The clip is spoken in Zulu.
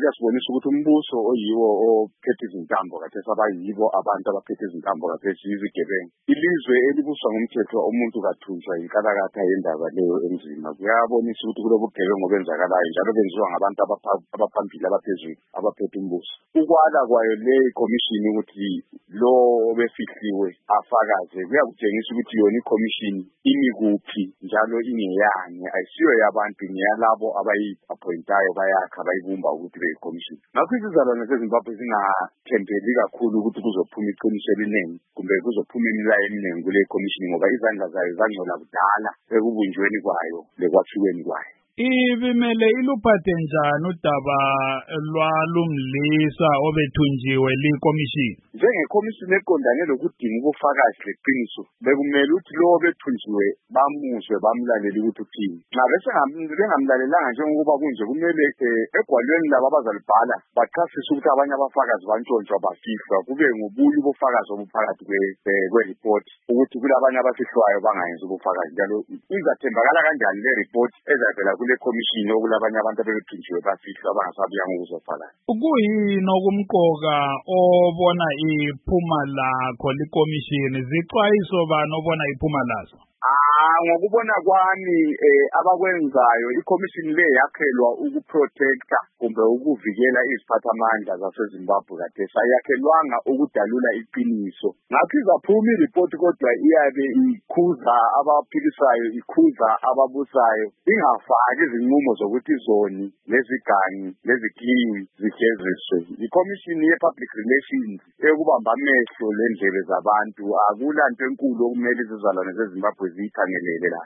kuyasibonisa ukuthi umbuso oyiwo ophethe izintambo kade sabayibo abantu abaphethe izintambo kade siyizigebengu. Ilizwe elibuswa ngumthetho umuntu kathunjwa inkalakatha yendaba leyo enzima. Kuyabonisa ukuthi kulobu bugebengu obenzakalayo njalo benziwa ngabantu abaphambili abaphezulu abaphethe umbuso. Ukwala kwayo le commission ukuthi lo obefihliwe afakaze kuyakutshengisa ukuthi yona i-commission imi kuphi njalo ingeyani, ayisiyo yabantu ngiyalabo abayi-appointayo bayakha bayibumba ukuthi beyi-commission. Ngakho izizalwane zeZimbabwe zingathembeli kakhulu ukuthi kuzophuma iqiniso eliningi kumbe kuzophuma imilayo eminingi kule commission ngoba izandla zayo zangcola kudala ekubunjweni kwayo lekwathiweni kwayo. Ibimele iluphathe njani udaba lwalumlisa obethunjiwe likomishini? Njengekomishini eqondane lokudinga ubufakazi leqiniso, bekumele ukuthi lo obethunjiwe bamuzwe bamlalele ukuthi uthini. Nxa bengamlalelanga njengoba kunje kumele egwalweni labo abazalibhala bachasise ukuthi abanye abafakazi bantshontshwa bafihlwa kube ngobuye ubufakazi obuphakathi kwe-report ukuthi kulabanye abafihlwayo bangayenzi ubufakazi. Njalo izathembakala kanjani le report ezavela kule commission okulabanye abantu abethunjiwe bafihlwa bangasabuyanga ukuzofakaza? Kuyini okumqoka obona iphuma lakho likomishini? Zixwayiso bani obona iphuma lazo? Ngokubona kwami abakwenzayo ikomishini le yakhelwa ukuprotecta kumbe ukuvikela iziphathamandla zaseZimbabwe kade sayakhelwanga ukudalula iqiniso. Ngakho izaphuma ireport kodwa iyabe ikhuza abaphikisayo, ikhuza ababusayo, ingafaki izinqumo zokuthi izoni lezigangi leziklingi zigeziswe. Ikomishini ye-public relations ekubamba amehlo lendlebe zabantu akulanto enkulu okumele izizalwane zeZimbabwe ziyikhangelele la.